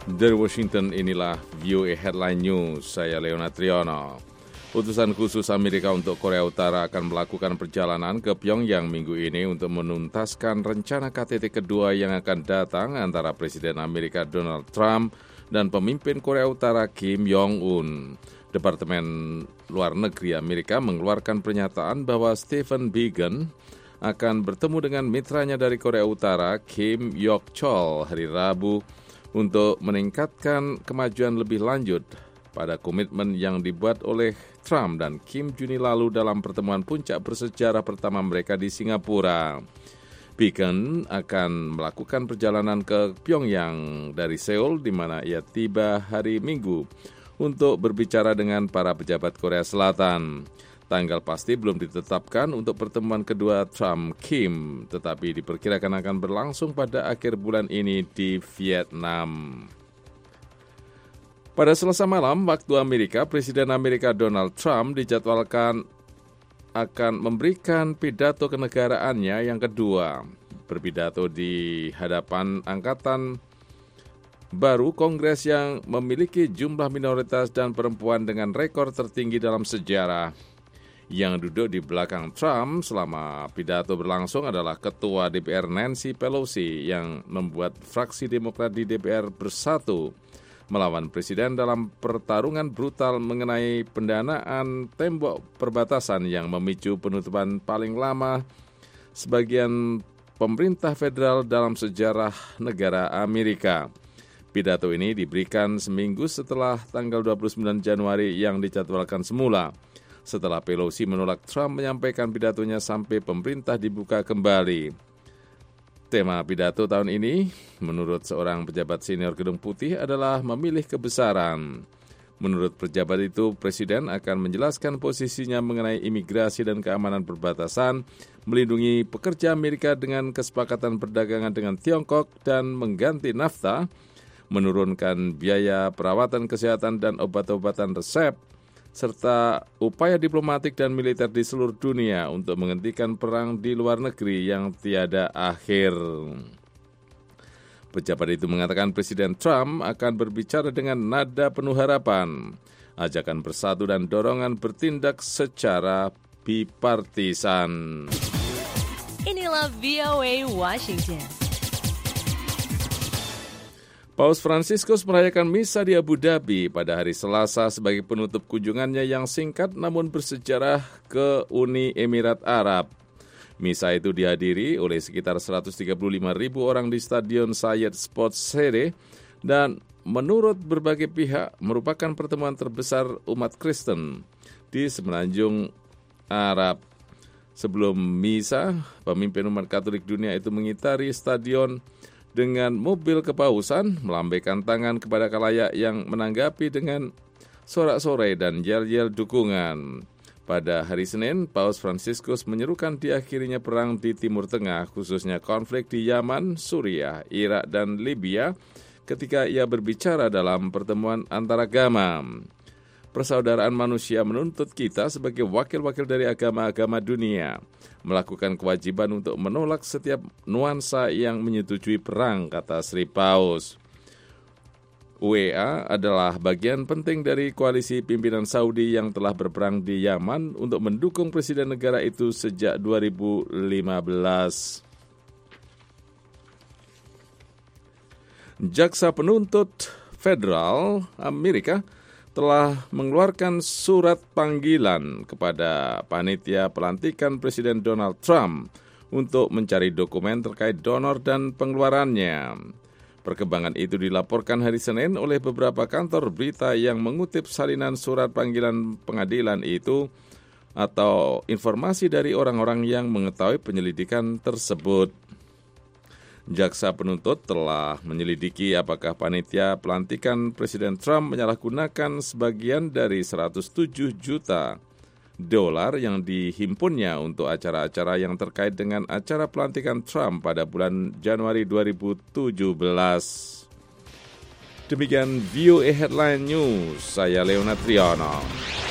Dari Washington, inilah VOA Headline News. Saya Leonard Triono. Utusan khusus Amerika untuk Korea Utara akan melakukan perjalanan ke Pyongyang minggu ini untuk menuntaskan rencana KTT kedua yang akan datang antara Presiden Amerika Donald Trump dan pemimpin Korea Utara Kim Jong-un. Departemen Luar Negeri Amerika mengeluarkan pernyataan bahwa Stephen Biegun akan bertemu dengan mitranya dari Korea Utara, Kim Yok-chol, hari Rabu untuk meningkatkan kemajuan lebih lanjut pada komitmen yang dibuat oleh Trump dan Kim Juni lalu dalam pertemuan puncak bersejarah pertama mereka di Singapura. Biegun akan melakukan perjalanan ke Pyongyang dari Seoul, di mana ia tiba hari Minggu untuk berbicara dengan para pejabat Korea Selatan. Tanggal pasti belum ditetapkan untuk pertemuan kedua Trump-Kim, tetapi diperkirakan akan berlangsung pada akhir bulan ini di Vietnam. Pada Selasa malam, waktu Amerika, Presiden Amerika Donald Trump dijadwalkan akan memberikan pidato kenegaraannya yang kedua. Berpidato di hadapan angkatan baru Kongres yang memiliki jumlah minoritas dan perempuan dengan rekor tertinggi dalam sejarah. Yang duduk di belakang Trump selama pidato berlangsung adalah Ketua DPR Nancy Pelosi yang membuat fraksi Demokrat di DPR bersatu melawan Presiden dalam pertarungan brutal mengenai pendanaan tembok perbatasan yang memicu penutupan paling lama sebagian pemerintah federal dalam sejarah negara Amerika. Pidato ini diberikan seminggu setelah tanggal 29 Januari yang dijadwalkan semula, setelah Pelosi menolak Trump menyampaikan pidatonya sampai pemerintah dibuka kembali. Tema pidato tahun ini, menurut seorang pejabat senior Gedung Putih, adalah memilih kebesaran. Menurut pejabat itu, Presiden akan menjelaskan posisinya mengenai imigrasi dan keamanan perbatasan, melindungi pekerja Amerika dengan kesepakatan perdagangan dengan Tiongkok dan mengganti NAFTA, menurunkan biaya perawatan kesehatan dan obat-obatan resep, serta upaya diplomatik dan militer di seluruh dunia untuk menghentikan perang di luar negeri yang tiada akhir. Pejabat itu mengatakan Presiden Trump akan berbicara dengan nada penuh harapan, ajakan bersatu dan dorongan bertindak secara bipartisan. Inilah VOA Washington. Paus Fransiskus merayakan misa di Abu Dhabi pada hari Selasa sebagai penutup kunjungannya yang singkat namun bersejarah ke Uni Emirat Arab. Misa itu dihadiri oleh sekitar 135.000 orang di Stadion Zayed Sports City dan menurut berbagai pihak merupakan pertemuan terbesar umat Kristen di semenanjung Arab. Sebelum misa, pemimpin umat Katolik dunia itu mengitari stadion dengan mobil kepausan, melambaikan tangan kepada khalayak yang menanggapi dengan sorak-sorai dan yel-yel dukungan. Pada hari Senin, Paus Fransiskus menyerukan diakhirinya perang di Timur Tengah, khususnya konflik di Yaman, Suriah, Irak, dan Libya, ketika ia berbicara dalam pertemuan antaragama. Persaudaraan manusia menuntut kita sebagai wakil-wakil dari agama-agama dunia melakukan kewajiban untuk menolak setiap nuansa yang menyetujui perang, kata Sri Paus. UEA adalah bagian penting dari koalisi pimpinan Saudi yang telah berperang di Yaman untuk mendukung presiden negara itu sejak 2015. Jaksa penuntut federal Amerika telah mengeluarkan surat panggilan kepada panitia pelantikan Presiden Donald Trump untuk mencari dokumen terkait donor dan pengeluarannya. Perkembangan itu dilaporkan hari Senin oleh beberapa kantor berita yang mengutip salinan surat panggilan pengadilan itu atau informasi dari orang-orang yang mengetahui penyelidikan tersebut. Jaksa penuntut telah menyelidiki apakah panitia pelantikan Presiden Trump menyalahgunakan sebagian dari 107 juta dolar yang dihimpunnya untuk acara-acara yang terkait dengan acara pelantikan Trump pada bulan Januari 2017. Demikian VOA Headline News, saya Leonard Triono.